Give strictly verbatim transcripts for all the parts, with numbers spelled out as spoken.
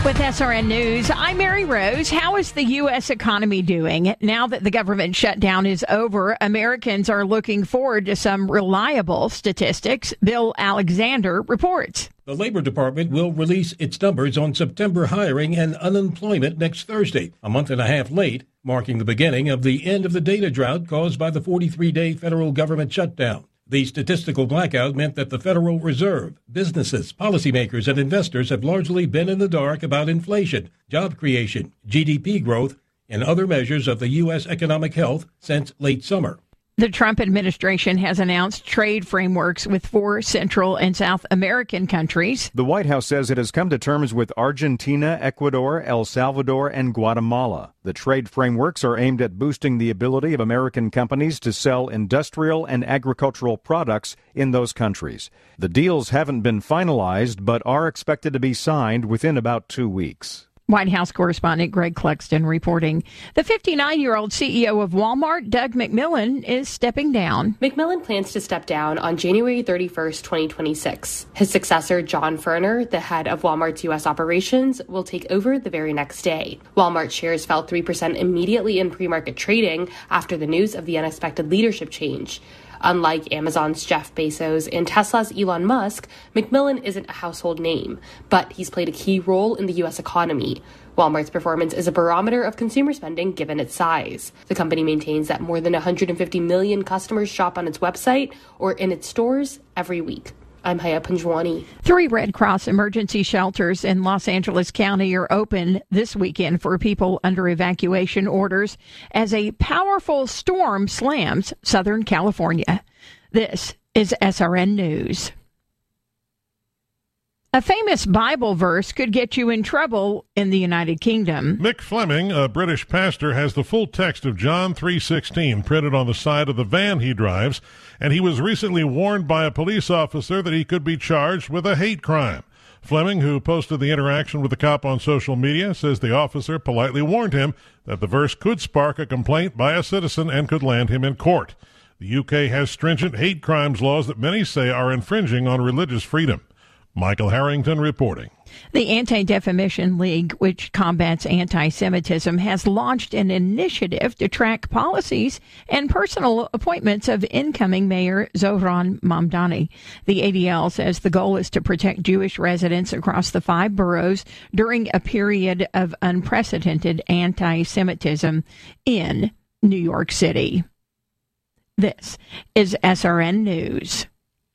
With S R N News, I'm Mary Rose. How is the U S economy doing? Now that the government shutdown is over, Americans are looking forward to some reliable statistics. Bill Alexander reports. The Labor Department will release its numbers on September hiring and unemployment next Thursday, a month and a half late, marking the beginning of the end of the data drought caused by the forty-three day federal government shutdown. The statistical blackout meant that the Federal Reserve, businesses, policymakers, and investors have largely been in the dark about inflation, job creation, G D P growth, and other measures of the U S economic health since late summer. The Trump administration has announced trade frameworks with four Central and South American countries. The White House says it has come to terms with Argentina, Ecuador, El Salvador, and Guatemala. The trade frameworks are aimed at boosting the ability of American companies to sell industrial and agricultural products in those countries. The deals haven't been finalized, but are expected to be signed within about two weeks. White House correspondent Greg Cluxton reporting. The fifty-nine-year-old C E O of Walmart, Doug McMillon, is stepping down. McMillon plans to step down on January thirty-first, twenty twenty-six. His successor, John Furner, the head of Walmart's U S operations, will take over the very next day. Walmart shares fell three percent immediately in pre-market trading after the news of the unexpected leadership change. Unlike Amazon's Jeff Bezos and Tesla's Elon Musk, McMillon isn't a household name, but he's played a key role in the U S economy. Walmart's performance is a barometer of consumer spending given its size. The company maintains that more than one hundred fifty million customers shop on its website or in its stores every week. I'm Haya Panjwani. Three Red Cross emergency shelters in Los Angeles County are open this weekend for people under evacuation orders as a powerful storm slams Southern California. This is S R N News. A famous Bible verse could get you in trouble in the United Kingdom. Mick Fleming, a British pastor, has the full text of John three sixteen printed on the side of the van he drives, and he was recently warned by a police officer that he could be charged with a hate crime. Fleming, who posted the interaction with the cop on social media, says the officer politely warned him that the verse could spark a complaint by a citizen and could land him in court. The U K has stringent hate crimes laws that many say are infringing on religious freedom. Michael Harrington reporting. The Anti-Defamation League, which combats anti-Semitism, has launched an initiative to track policies and personal appointments of incoming Mayor Zohran Mamdani. The A D L says the goal is to protect Jewish residents across the five boroughs during a period of unprecedented anti-Semitism in New York City. This is S R N News.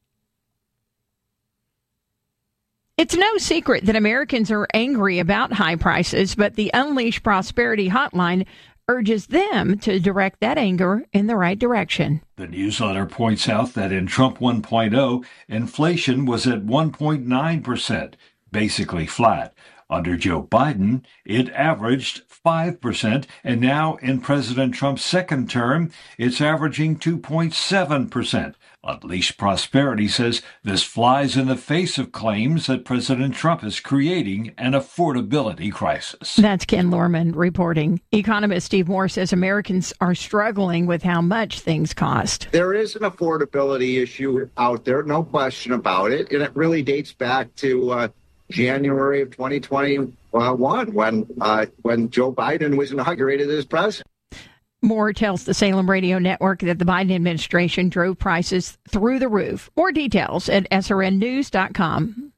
It's no secret that Americans are angry about high prices, but the Unleash Prosperity Hotline urges them to direct that anger in the right direction. The newsletter points out that in Trump one point oh, inflation was at one point nine percent, basically flat. Under Joe Biden, it averaged five percent, and now in President Trump's second term, it's averaging two point seven percent. Unleash Prosperity says this flies in the face of claims that President Trump is creating an affordability crisis. That's Ken Lorman reporting. Economist Steve Moore says Americans are struggling with how much things cost. There is an affordability issue out there, no question about it, and it really dates back to uh, January of twenty twenty-one when uh, when Joe Biden was inaugurated as president. Moore tells the Salem Radio Network that the Biden administration drove prices through the roof. More details at S R N news dot com.